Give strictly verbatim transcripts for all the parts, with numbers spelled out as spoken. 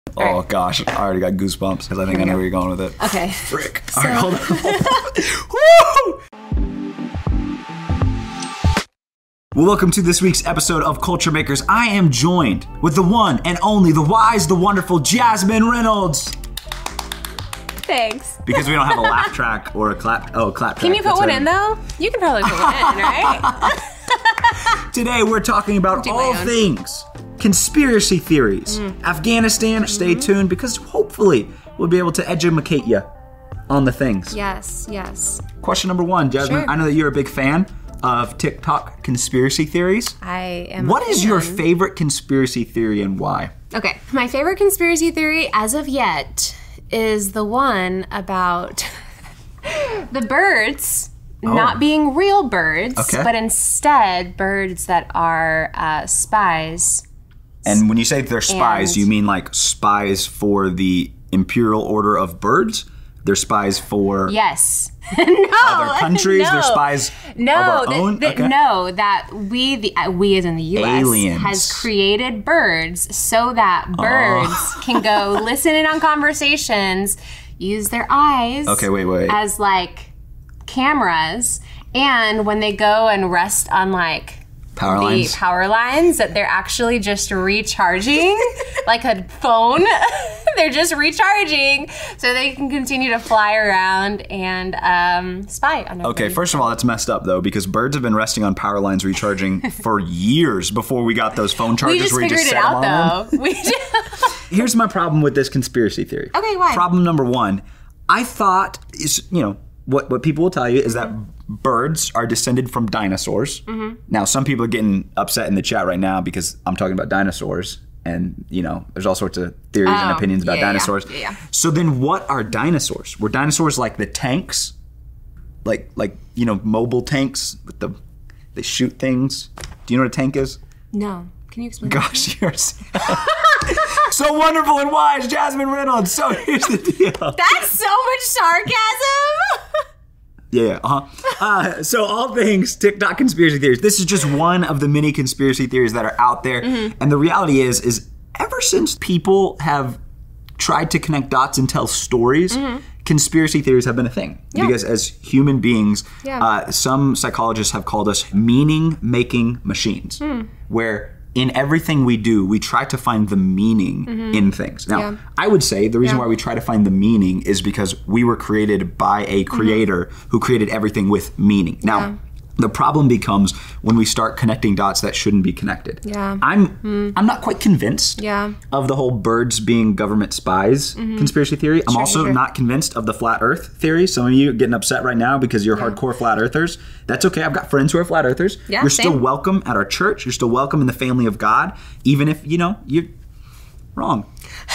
Oh right. Gosh, I already got goosebumps because I think I know where you're going with it. Okay. Frick. So. All right, hold on. Hold on. Woo! Well, welcome to this week's episode of Culture Makers. I am joined with the one and only, the wise, the wonderful Jasmine Reynolds. Thanks. Because we don't have a laugh track or a clap. Oh, clap track. Can you put one in though? You can probably put one in, right? Today we're talking about all things conspiracy theories. Mm. Afghanistan, mm-hmm. Stay tuned because hopefully we'll be able to educate you on the things. Yes, yes. Question number one, Jasmine. Sure. I know that you're a big fan of TikTok conspiracy theories. I am. What is your favorite conspiracy theory and why? Okay, my favorite conspiracy theory as of yet is the one about the birds oh. not being real birds, okay. but instead birds that are uh, spies. And when you say they're spies, and you mean like spies for the Imperial Order of Birds? They're spies for yes. no, other countries? No. They're spies no, of our the, own? The, okay. No, that we, the uh, we as in the U S, Aliens. has created birds so that birds oh. can go listen in on conversations, use their eyes okay, wait, wait. as like cameras, and when they go and rest on like Power the lines. power lines, that they're actually just recharging like a phone. They're just recharging so they can continue to fly around and um, spy on everybody. Okay, first of all, that's messed up though, because birds have been resting on power lines recharging for years before we got those phone chargers we just where you figured just it set out them on though. We just Here's my problem with this conspiracy theory. Okay, why? Problem number one, I thought is, you know, what, what people will tell you is that birds are descended from dinosaurs. Mm-hmm. Now, some people are getting upset in the chat right now because I'm talking about dinosaurs. And, you know, there's all sorts of theories oh, and opinions about yeah, dinosaurs. Yeah, yeah. So then what are dinosaurs? Were dinosaurs like the tanks? Like, like you know, mobile tanks with the, they shoot things? Do you know what a tank is? No. Can you explain Gosh, you're so, so wonderful and wise, Jasmine Reynolds. So here's the deal. That's so much sarcasm. Yeah, uh-huh. Uh, so all things TikTok conspiracy theories. This is just one of the many conspiracy theories that are out there. Mm-hmm. And the reality is, is ever since people have tried to connect dots and tell stories, mm-hmm. conspiracy theories have been a thing. Yeah. Because as human beings, yeah. uh, some psychologists have called us meaning-making machines, mm. where in everything we do, we try to find the meaning mm-hmm. in things. Now, yeah. I would say the reason yeah. why we try to find the meaning is because we were created by a creator mm-hmm. who created everything with meaning. Now, yeah. the problem becomes when we start connecting dots that shouldn't be connected. Yeah. I'm mm. I'm not quite convinced yeah. of the whole birds being government spies mm-hmm. conspiracy theory. I'm sure, also sure. not convinced of the flat earth theory. Some of you are getting upset right now because you're yeah. hardcore flat earthers. That's okay. I've got friends who are flat earthers. Yeah, you're same. still welcome at our church. You're still welcome in the family of God, even if, you know, you're wrong.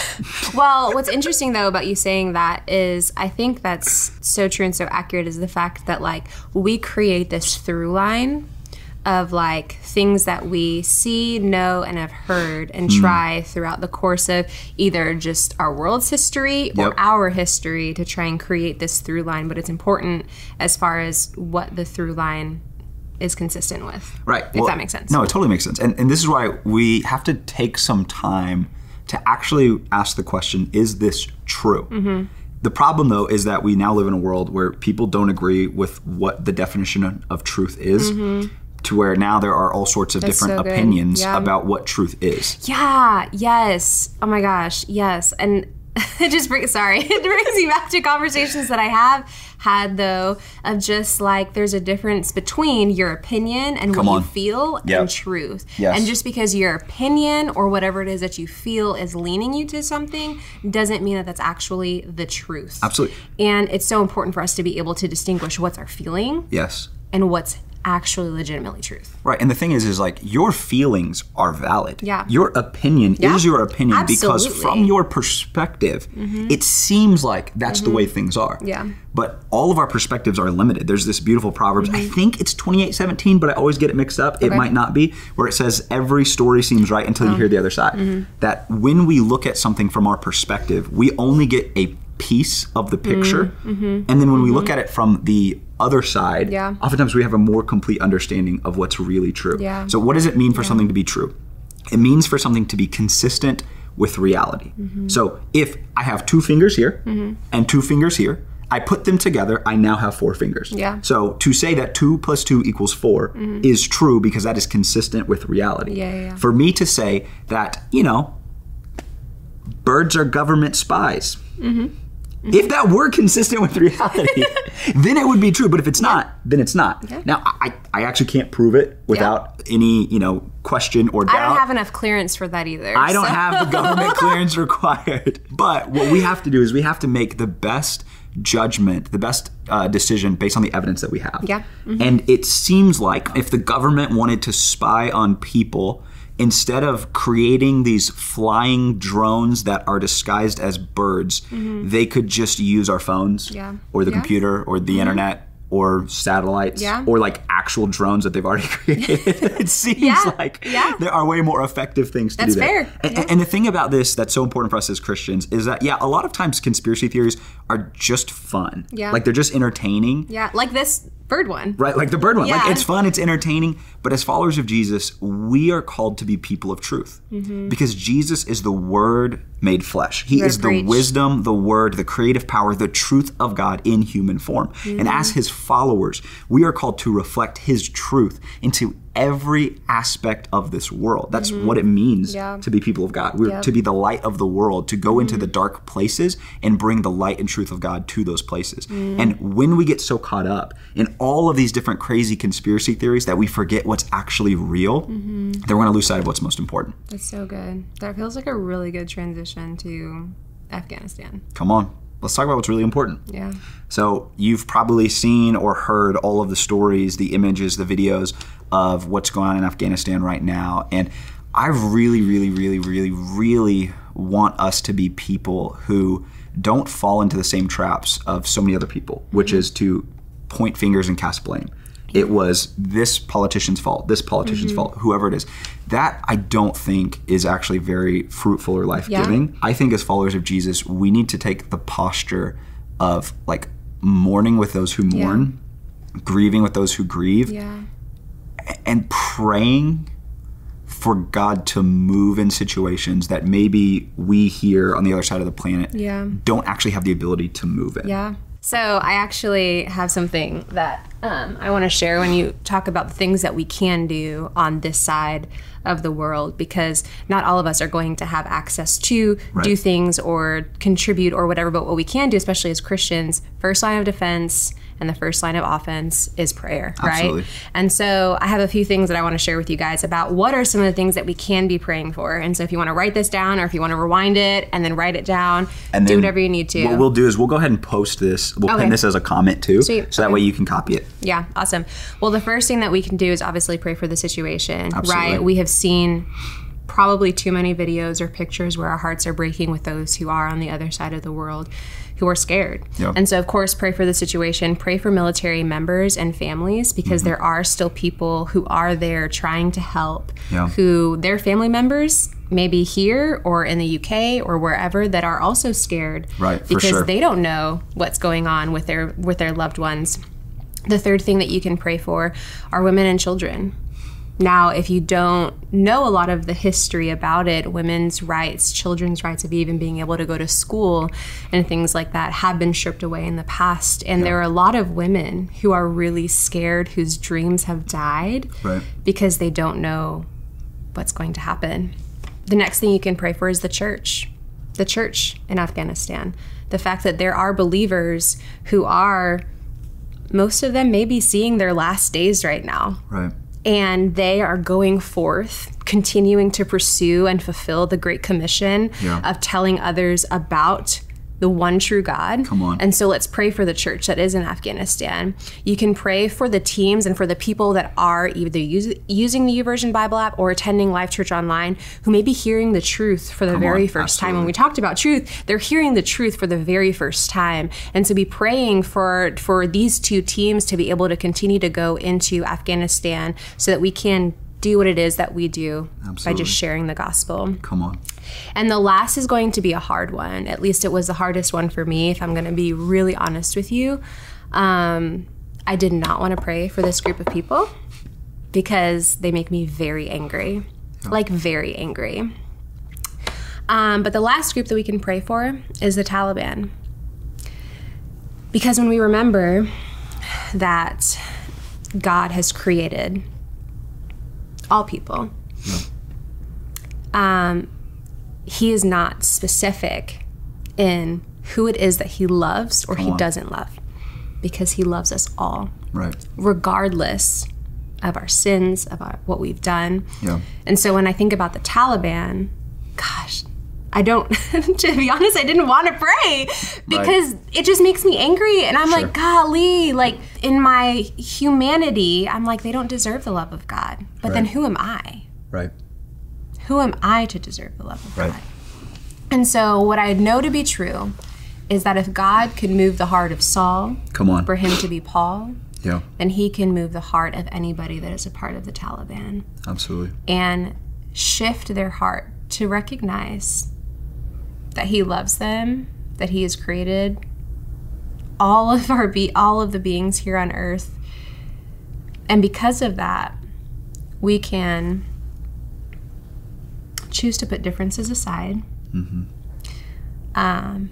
Well, what's interesting though about you saying that is I think that's so true and so accurate is the fact that like we create this through line of like things that we see, know, and have heard and mm. try throughout the course of either just our world's history or yep. our history to try and create this through line. But it's important as far as what the through line is consistent with. Right. If well, that makes sense. No, it totally makes sense. And, and this is why we have to take some time to actually ask the question, is this true? Mm-hmm. The problem, though, is that we now live in a world where people don't agree with what the definition of truth is, mm-hmm. to where now there are all sorts of That's different so opinions yeah. about what truth is. Yeah, yes. Oh my gosh, yes. And it just brings, sorry, it brings me back to conversations that I have had, though, of just like there's a difference between your opinion and Come what on. you feel yep. and truth. Yes. And just because your opinion or whatever it is that you feel is leaning you to something doesn't mean that that's actually the truth. Absolutely. And it's so important for us to be able to distinguish what's our feeling yes. and what's actually legitimately truth. Right, and the thing is, is like your feelings are valid. Yeah. Your opinion yeah. is your opinion Absolutely. because from your perspective, mm-hmm. it seems like that's mm-hmm. the way things are. Yeah. But all of our perspectives are limited. There's this beautiful Proverbs, mm-hmm. I think it's twenty-eight seventeen, but I always get it mixed up. Okay. It might not be, where it says every story seems right until oh. you hear the other side. Mm-hmm. That when we look at something from our perspective, we only get a piece of the picture. Mm-hmm. And then when mm-hmm. we look at it from the other side, yeah. oftentimes we have a more complete understanding of what's really true. Yeah. So what does it mean for yeah. something to be true? It means for something to be consistent with reality. Mm-hmm. So if I have two fingers here mm-hmm. and two fingers here, I put them together, I now have four fingers. Yeah. So to say that two plus two equals four mm-hmm. is true because that is consistent with reality. Yeah, yeah, yeah. For me to say that, you know, birds are government spies, mm-hmm. Mm-hmm. if that were consistent with reality, then it would be true. But if it's yeah. not, then it's not. Yeah. Now, I, I actually can't prove it without yeah. any, you know, question or doubt. I don't have enough clearance for that either. I don't so. have the government clearance required. But what we have to do is we have to make the best judgment, the best uh, decision based on the evidence that we have. Yeah. Mm-hmm. And it seems like if the government wanted to spy on people, instead of creating these flying drones that are disguised as birds, mm-hmm. they could just use our phones yeah. or the yeah. computer or the mm-hmm. internet or satellites yeah. or like actual drones that they've already created. It seems yeah. like yeah. there are way more effective things to that's do that. Fair. And, yeah. and the thing about this that's so important for us as Christians is that, yeah, a lot of times conspiracy theories are just fun. Yeah. Like they're just entertaining. Yeah, like this bird one. Right, like the bird one. Yeah. Like it's fun, it's entertaining. But as followers of Jesus, we are called to be people of truth. Mm-hmm. Because Jesus is the Word made flesh. He is the preach. wisdom, the Word, the creative power, the truth of God in human form. Mm-hmm. And as His followers, we are called to reflect His truth into every aspect of this world. That's mm-hmm. what it means yeah. to be people of God. We're yep. to be the light of the world, to go mm-hmm. into the dark places and bring the light and truth of God to those places. Mm-hmm. And when we get so caught up in all of these different crazy conspiracy theories that we forget what's actually real, mm-hmm. then we're going to lose sight of what's most important. That's so good. That feels like a really good transition to Afghanistan. Come on. Let's talk about what's really important. Yeah. So you've probably seen or heard all of the stories, the images, the videos of what's going on in Afghanistan right now. And I really, really, really, really, really want us to be people who don't fall into the same traps of so many other people, mm-hmm. which is to point fingers and cast blame. It was this politician's fault, this politician's mm-hmm. fault, whoever it is. That I don't think is actually very fruitful or life-giving. Yeah. I think as followers of Jesus, we need to take the posture of like mourning with those who mourn, yeah. grieving with those who grieve, yeah. and praying for God to move in situations that maybe we here on the other side of the planet yeah. don't actually have the ability to move in. Yeah. So I actually have something that um, I want to share when you talk about the things that we can do on this side of the world, because not all of us are going to have access to right. do things or contribute or whatever, but what we can do, especially as Christians, first line of defense and the first line of offense is prayer, Absolutely. right? And so I have a few things that I want to share with you guys about what are some of the things that we can be praying for. And so if you want to write this down or if you want to rewind it and then write it down, and do whatever you need to. What we'll do is we'll go ahead and post this. We'll okay. pin this as a comment too. Sweet. So that okay. way you can copy it. Yeah, awesome. Well, the first thing that we can do is obviously pray for the situation, Absolutely. right? We have seen probably too many videos or pictures where our hearts are breaking with those who are on the other side of the world who are scared. Yep. And so, of course, pray for the situation, pray for military members and families, because mm-hmm. there are still people who are there trying to help, yeah. who their family members maybe here or in the U K or wherever that are also scared, right, for because sure. they don't know what's going on with their with their loved ones. The third thing that you can pray for are women and children. Now, if you don't know a lot of the history about it, women's rights, children's rights of even being able to go to school and things like that have been stripped away in the past. And yeah. there are a lot of women who are really scared, whose dreams have died right. because they don't know what's going to happen. The next thing you can pray for is the church, the church in Afghanistan. The fact that there are believers who are, most of them may be seeing their last days right now. Right. And they are going forth, continuing to pursue and fulfill the Great Commission yeah. of telling others about the one true God. Come on. And so let's pray for the church that is in Afghanistan. You can pray for the teams and for the people that are either use, using the YouVersion Bible app or attending Life Church Online, who may be hearing the truth for the Come very on. first Absolutely. time. When we talked about truth, they're hearing the truth for the very first time. And so be praying for, for these two teams to be able to continue to go into Afghanistan so that we can do what it is that we do Absolutely. by just sharing the gospel. Come on. And the last is going to be a hard one. At least it was the hardest one for me, if I'm going to be really honest with you. Um, I did not want to pray for this group of people because they make me very angry, yeah. like very angry. Um, but the last group that we can pray for is the Taliban. Because when we remember that God has created all people, yeah. um, he is not specific in who it is that he loves or Come he on. doesn't love, because he loves us all, right? Regardless of our sins, of our, what we've done. Yeah. And so when I think about the Taliban, gosh, I don't, to be honest, I didn't want to pray because right. it just makes me angry. And I'm sure. like, golly, like in my humanity, I'm like, they don't deserve the love of God. But right. then who am I? Right. Who am I to deserve the love of right. God? And so what I know to be true is that if God could move the heart of Saul Come on. for him to be Paul, yeah. then he can move the heart of anybody that is a part of the Taliban. Absolutely. And shift their heart to recognize that he loves them, that he has created all of our be all of the beings here on earth. And because of that, we can choose to put differences aside. Mm-hmm. Um,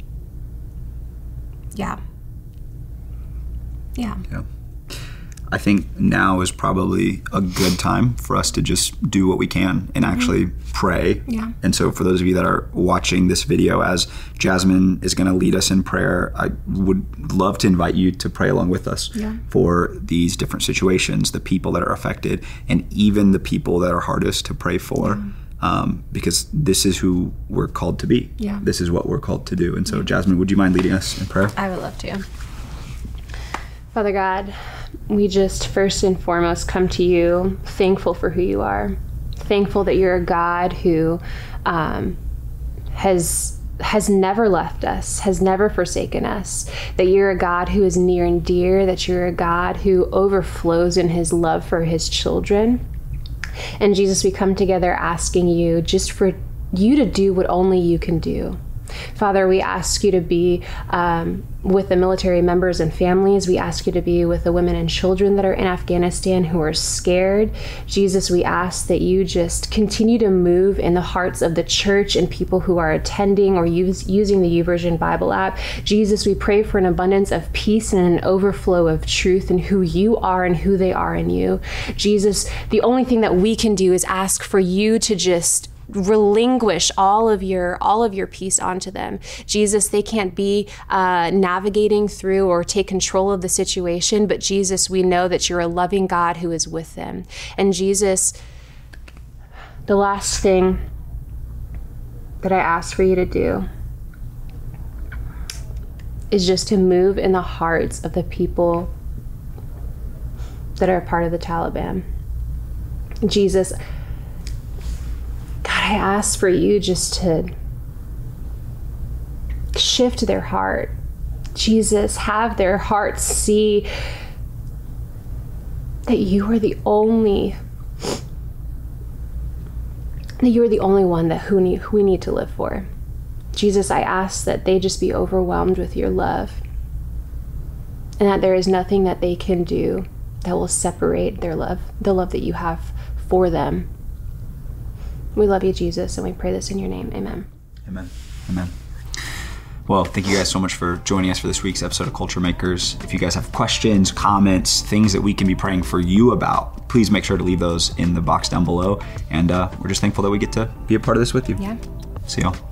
yeah. Yeah. Yeah. I think now is probably a good time for us to just do what we can and actually mm-hmm. pray. Yeah. And so for those of you that are watching this video, as Jasmine is going to lead us in prayer, I would love to invite you to pray along with us yeah. for these different situations, the people that are affected, and even the people that are hardest to pray for. Yeah. Um, because this is who we're called to be. Yeah. This is what we're called to do. And so, Jasmine, would you mind leading us in prayer? I would love to. Father God, we just first and foremost come to you thankful for who you are. Thankful that you're a God who um, has has never left us, has never forsaken us, that you're a God who is near and dear, that you're a God who overflows in his love for his children. And Jesus, we come together asking you just for you to do what only you can do. Father, we ask you to be um, with the military members and families. We ask you to be with the women and children that are in Afghanistan who are scared. Jesus, we ask that you just continue to move in the hearts of the church and people who are attending or use, using the YouVersion Bible app. Jesus, we pray for an abundance of peace and an overflow of truth in who you are and who they are in you. Jesus, the only thing that we can do is ask for you to just relinquish all of your all of your peace onto them. Jesus, they can't be uh, navigating through or take control of the situation, but Jesus, we know that you're a loving God who is with them. And Jesus, the last thing that I ask for you to do is just to move in the hearts of the people that are a part of the Taliban. Jesus, God, I ask for you just to shift their heart. Jesus, have their hearts see that you are the only, that you are the only one that who, need, who we need to live for. Jesus, I ask that they just be overwhelmed with your love, and that there is nothing that they can do that will separate their love, the love that you have for them. We love you, Jesus, and we pray this in your name. Amen. Amen. Amen. Well, thank you guys so much for joining us for this week's episode of Culture Makers. If you guys have questions, comments, things that we can be praying for you about, please make sure to leave those in the box down below. And uh, we're just thankful that we get to be a part of this with you. Yeah. See y'all.